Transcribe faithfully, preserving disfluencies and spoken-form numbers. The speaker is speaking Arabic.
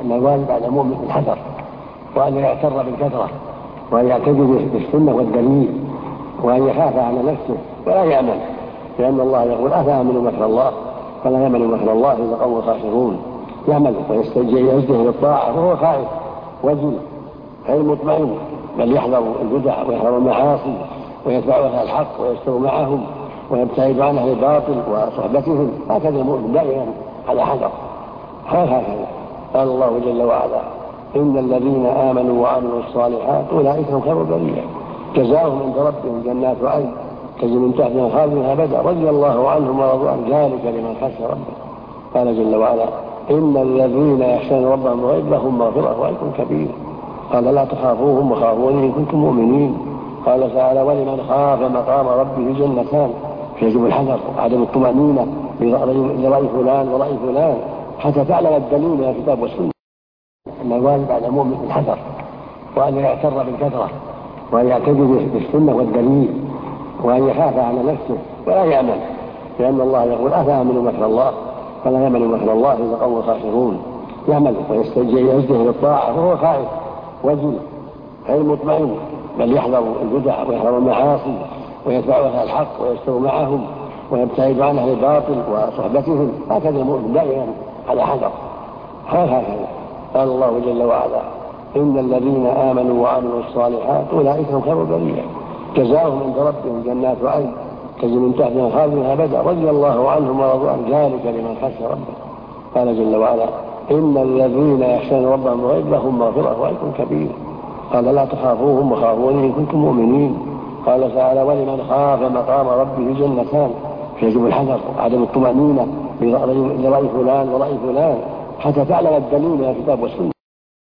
أن الواجب على المؤمن الحذر، وأن يغتر بالكثرة، وأن يعتدي بالسنة والدليل، وأن يخاف على نفسه ولا يأمن، لأن الله يقول أفأمنوا مكر الله فلا يأمن مكر الله إلا القوم الخاسرون. يعمل ويستجيء بالطاعة وهو خائف وجل غير مطمئن، بل يحذر البدع ويحذر المعاصي ويتبع أهل الحق ويستوي معهم ويبتعد عن أهل الباطل وصحبتهم. هكذا المؤمن دائما على حذر. هكذا قال الله جل وعلا: إن الذين آمنوا وعملوا الصالحات أولئك هم خير البرية، جزاؤهم عند ربهم جنات عدن تجري من تحتها خالدين أبدا رضي الله عنهم ورضوا عن ذلك لمن خشي ربه. قال جل وعلا: إن الذين يخشون ربهم بالغيب لهم مغفرة وأجر كبير. قال: لا تخافوهم وخافوني إن كنتم مؤمنين. قال تعالى: ولمن خاف مقام ربه جنتان، فيجب الحذر وعدم الطمأنينة لرأي فلان ورأي فلان حتى تعلم الدليل من الكتاب والسنة. أن الواجب على المؤمن الحذر، وأن يغتر بالكثرة، وأن يعتدي بالسنة والدليل، وأن يخاف على نفسه ولا يأمن، لأن الله يقول أفأمنوا مكر الله فلا يأمن مكر الله إلا القوم الخاسرون. يعمل ويستجيء بالطاعة وهو خائف وجل غير مطمئن، بل يحذر البدع ويحذر المعاصي ويتبع أهل الحق ويستوي معهم ويبتعد عن أهل الباطل وصحبتهم. هكذا المؤمن دائما على حذر. هكذا قال الله جل وعلا: إن الذين آمنوا وعملوا الصالحات أولئك هم خير البرية، جزاؤهم عند ربهم جنات عدن تجري من تحتها خالدين أبدا رضي الله عنهم ورضوا عن ذلك لمن خشي ربه. قال جل وعلا: إن الذين يخشون ربهم بالغيب لهم مغفرة وأجر كبير. قال: لا تخافوهم وخافوني إن كنتم مؤمنين. قال تعالى: ولمن خاف مقام ربه جنتان، فيجب الحذر وعدم الطمأنينة لرأي فلان ورأي فلان حتى تعلم الدليل من الكتاب والسنة.